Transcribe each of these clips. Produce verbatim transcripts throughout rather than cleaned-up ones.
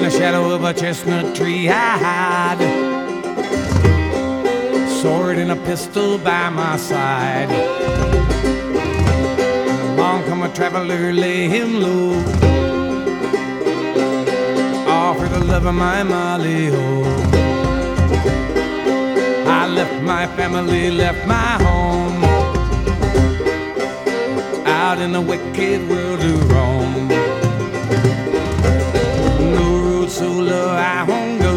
the shadow of a chestnut tree I hide, sword and a pistol by my side. Along come a traveler, lay him low, all for the love of my Molly, oh. I left my family, left my home, out in the wicked world to roam. No road so low I won't go,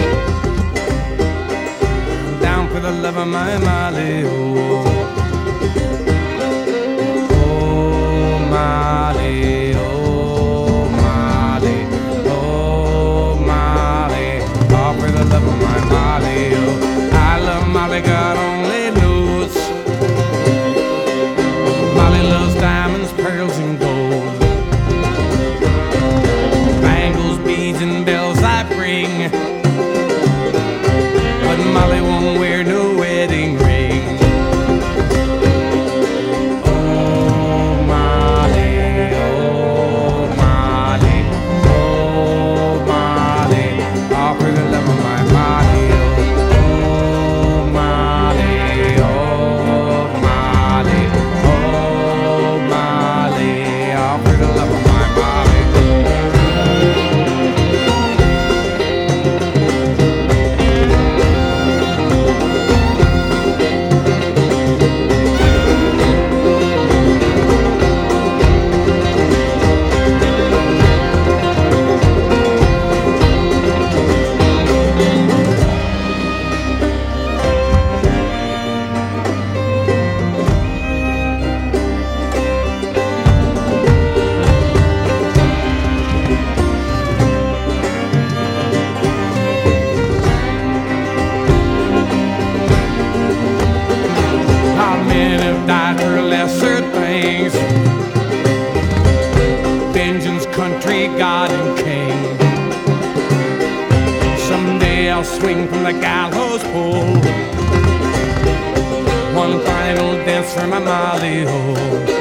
down for the love of my Molly, oh. Oh, Molly, oh, Molly, oh, Molly, all for the love of my Molly, oh. I love Molly, God only knows. Molly loves diamonds, pearls, and gold, bangles, beads, and bells I bring, but Molly won't wear no wedding ring. Oh, Molly, oh, Molly, oh, Molly, all for the love of my Molly, oh. Vengeance, country, God, and king. Someday I'll swing from the gallows pole, one final dance for my Molly, oh.